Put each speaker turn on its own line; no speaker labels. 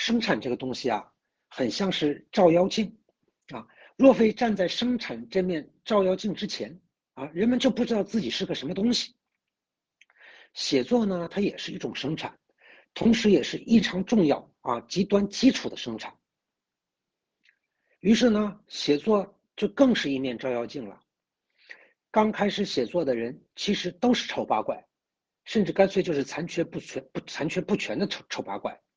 生产这个东西啊，很像是照妖镜啊。若非站在生产这面照妖镜之前啊，人们就不知道自己是个什么东西。写作呢，它也是一种生产，同时也是异常重要啊、极端基础的生产。于是呢，写作就更是一面照妖镜了。刚开始写作的人其实都是丑八怪，甚至干脆就是残缺不全的丑八怪。